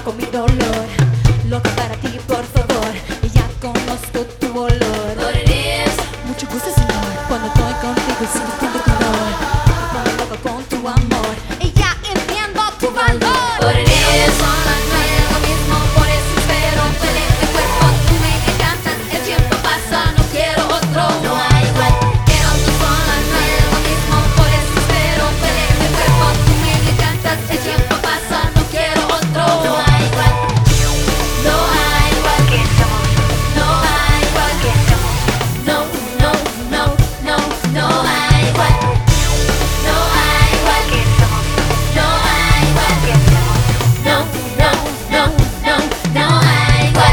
con mi dolor. Loca para ti, por favor, y ya conozco tu olor. Mucho gusto, señor, cuando estoy contigo y siento tanto calor. Me pongo loca con tu amor y ya entiendo tu valor. Son las 9, lo mismo, por eso espero. Excelente cuerpo, tú me encantas. El tiempo pasa, no quiero otro. No hay igual. Quiero tú, son las 9, lo mismo, por eso espero. Excelente cuerpo, tú me encantas. El tiempo pasa, no quiero otro. No hay igual. No hay igual que somos. No hay igual que somos. No, no, no, no, no hay igual. No hay igual que somos. No hay igual que somos. No, no, no, no, no hay igual.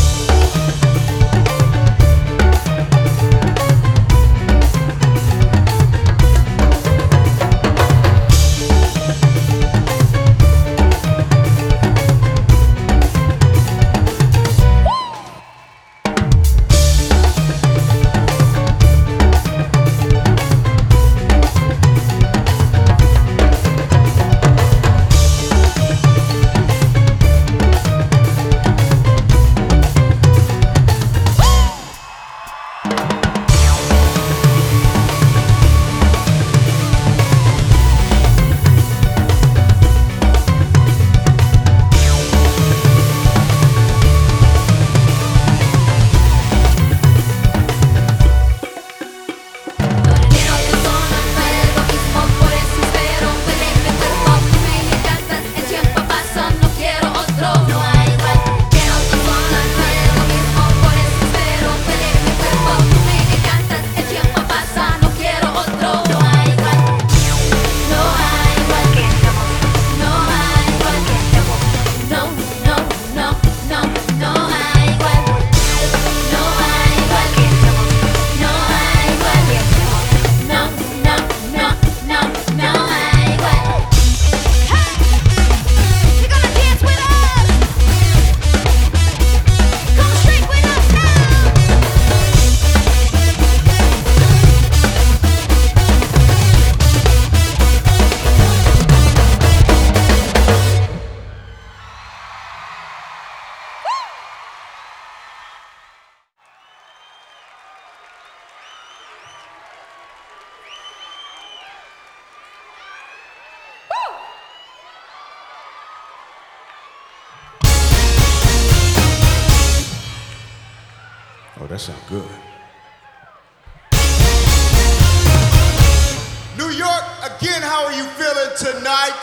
Oh, that sounds good. New York, again, how are you feeling tonight?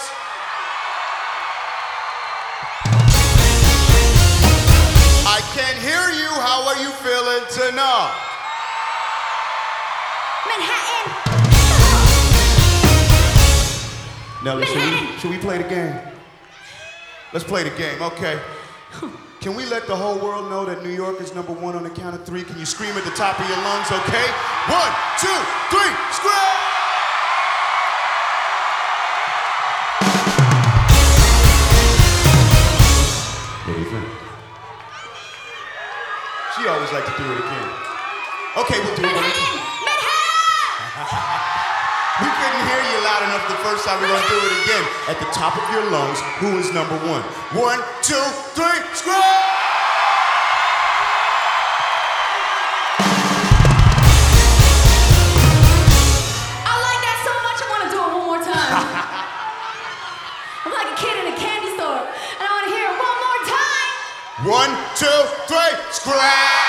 I can't hear you. How are you feeling tonight? Manhattan. Nelly, should we play the game? Let's play the game, okay. Can we let the whole world know that New York is number one on the count of 3? Can you scream at the top of your lungs, okay? 1, 2, 3, scream! What do you think? She always likes to do it again. Okay, we'll do it one again. We couldn't hear you loud enough the first time. We're gonna do it again. At the top of your lungs, who is number 1? 1, 2, 3, scream! I like that so much, I want to do it one more time. I'm like a kid in a candy store, and I want to hear it one more time. 1, 2, 3, scream!